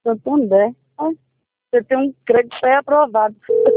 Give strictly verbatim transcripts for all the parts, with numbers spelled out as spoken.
Santander. Ah, você tem um crédito pré-aprovado.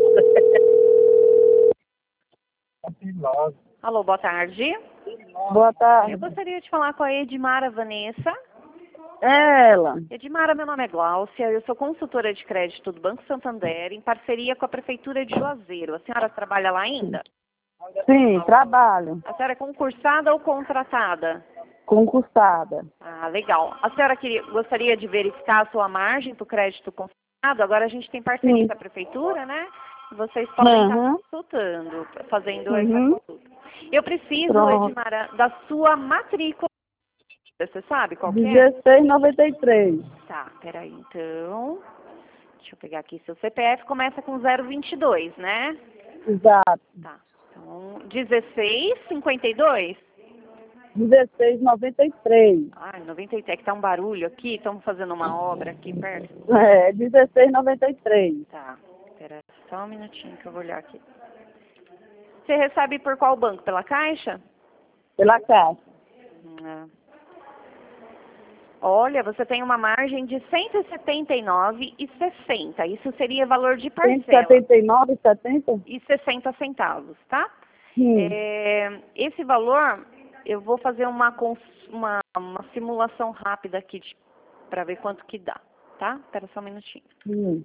Alô, boa tarde. Boa tarde. Eu gostaria de falar com a Edmara Vanessa. É ela. Edmara, meu nome é Gláucia, eu sou consultora de crédito do Banco Santander, em parceria com a Prefeitura de Juazeiro. A senhora trabalha lá ainda? Sim, trabalho. A senhora é concursada ou contratada? Concursada. Ah, legal. A senhora queria, gostaria de verificar a sua margem para o crédito consignado? Agora a gente tem parceria Sim. com a Prefeitura, né? Vocês podem estar Uhum. consultando, fazendo essa Uhum. consulta. Eu preciso, Pronto. Edmara, da sua matrícula. Você sabe qual que é? dezesseis e noventa e três. Tá, peraí, então. Deixa eu pegar aqui. Seu C P F começa com zero vinte e dois, né? Exato. Tá. Então, dezesseis e cinquenta e dois? dezesseis e noventa e três. Ai, noventa e três, é que tá um barulho aqui, estamos fazendo uma obra aqui perto. É, dezesseis e noventa e três. Tá, espera só um minutinho que eu vou olhar aqui. Você recebe por qual banco? Pela Caixa? Pela Caixa. Hum, é. Olha, você tem uma margem de cento e setenta e nove e sessenta. Isso seria valor de parcela. cento e setenta e nove e setenta? E sessenta centavos, tá? Sim. É, esse valor, eu vou fazer uma, cons- uma, uma simulação rápida aqui para ver quanto que dá, tá? Espera só um minutinho. Sim.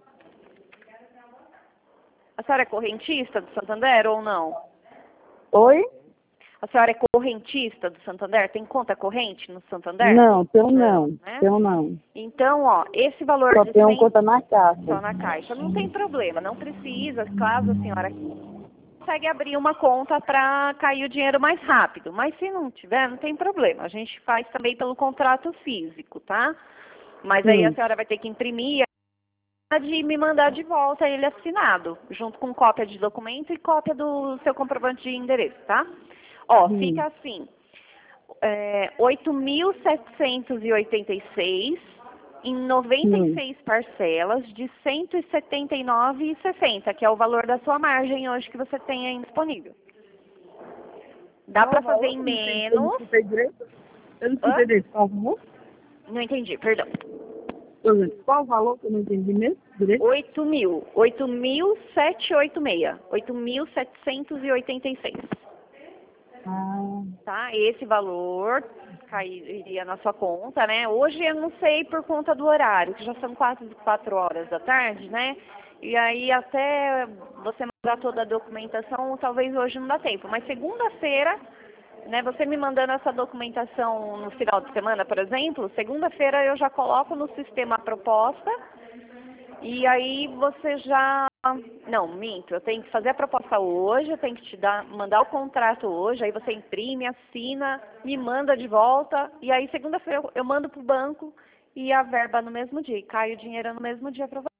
A senhora é correntista do Santander ou não? Oi? A senhora é correntista do Santander? Tem conta corrente no Santander? Não, eu não. Né? Eu não. Então, ó, esse valor Só de tenho cem conta na Caixa. só na Caixa, não tem problema, não precisa, caso a senhora consegue abrir uma conta para cair o dinheiro mais rápido. Mas se não tiver, não tem problema. A gente faz também pelo contrato físico, tá? Mas aí a Sim. senhora vai ter que imprimir e me mandar de volta ele assinado, junto com cópia de documento e cópia do seu comprovante de endereço, tá? Ó, Sim. fica assim, é, oito mil setecentos e oitenta e seis em noventa e seis parcelas de cento e setenta e nove reais e sessenta centavos, que é o valor da sua margem hoje que você tem aí disponível. Dá para fazer em Eu não menos... escutei direito? Eu não Hã? escutei direito. Qual o valor? Não entendi, perdão. Qual o valor que eu não entendi mesmo? Direito? oito mil. oito mil setecentos e oitenta e seis. oito mil setecentos e oitenta e seis. Ah, Tá? Esse valor cairia na sua conta, né? Hoje eu não sei por conta do horário, que já são quatro, quatro horas da tarde, né? E aí até você mandar toda a documentação, talvez hoje não dá tempo. Mas segunda-feira, né, você me mandando essa documentação no final de semana, por exemplo, segunda-feira eu já coloco no sistema a proposta. E aí você já... Não, minto, eu tenho que fazer a proposta hoje, eu tenho que te dar, mandar o contrato hoje, aí você imprime, assina, me manda de volta, e aí segunda-feira eu, eu mando pro banco e a verba no mesmo dia, e cai o dinheiro no mesmo dia para você.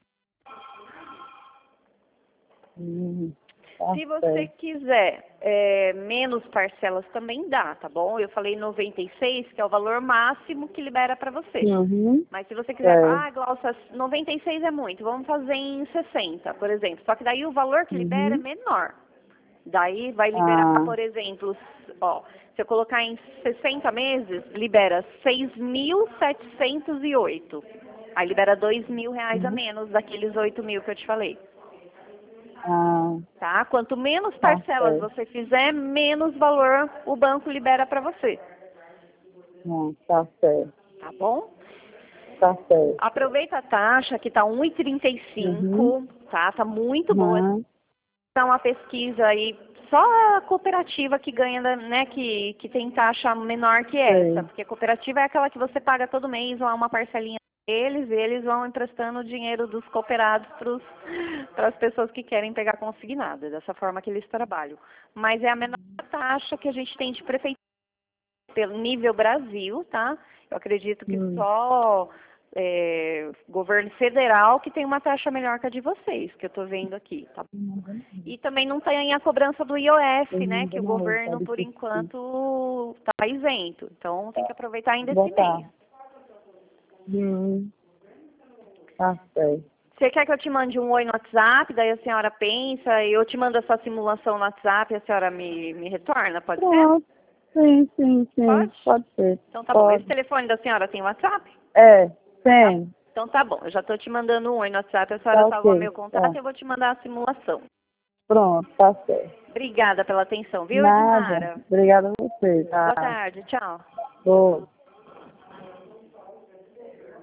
hum, tá Se você certo. quiser é, menos parcelas também dá, tá bom? Eu falei noventa e seis, que é o valor máximo que libera para você. Uhum. Mas se você quiser, É. ah, Glaucia, noventa e seis é muito, vamos fazer em sessenta, por exemplo. Só que daí o valor que libera é Uhum. menor. Daí vai liberar, Ah, por exemplo, ó, se eu colocar em sessenta meses, libera seis mil setecentos e oito. Aí libera dois mil reais a uhum. menos daqueles oito mil que eu te falei. Ah, Tá? Quanto menos tá parcelas certo. você fizer, menos valor o banco libera para você. Não, tá certo. Tá bom? Tá certo. Aproveita a taxa que tá um e trinta e Uhum. cinco, tá? Tá muito boa. Uhum. Dá uma pesquisa aí, só a cooperativa que ganha, né, que, que tem taxa menor que essa, Sei. porque a cooperativa é aquela que você paga todo mês lá uma parcelinha deles, e eles vão emprestando o dinheiro dos cooperados para as pessoas que querem pegar consignado, é dessa forma que eles trabalham. Mas é a menor taxa que a gente tem de prefeitura pelo nível Brasil, tá? Eu acredito que Hum. só é, governo federal que tem uma taxa melhor que a de vocês, que eu estou vendo aqui, tá? E também não tem a cobrança do I O F, né? Que o governo, por enquanto, está isento. Então, tem que aproveitar ainda esse Botar. mês. Hum. Tá certo. Você quer que eu te mande um oi no WhatsApp, daí a senhora pensa, e eu te mando essa simulação no WhatsApp e a senhora me, me retorna? Pode ser? Pronto. Sim, sim, sim. Pode? Pode ser. Então tá bom. Pode. Esse telefone da senhora tem WhatsApp? É, Tá. tem. Então tá bom, eu já tô te mandando um oi no WhatsApp, a senhora Tá salvou ok, meu contato tá. e eu vou te mandar a simulação. Pronto, tá certo. Obrigada pela atenção, viu, Nada. Edmara? Obrigada a você, tá? Boa tarde, tchau. Boa.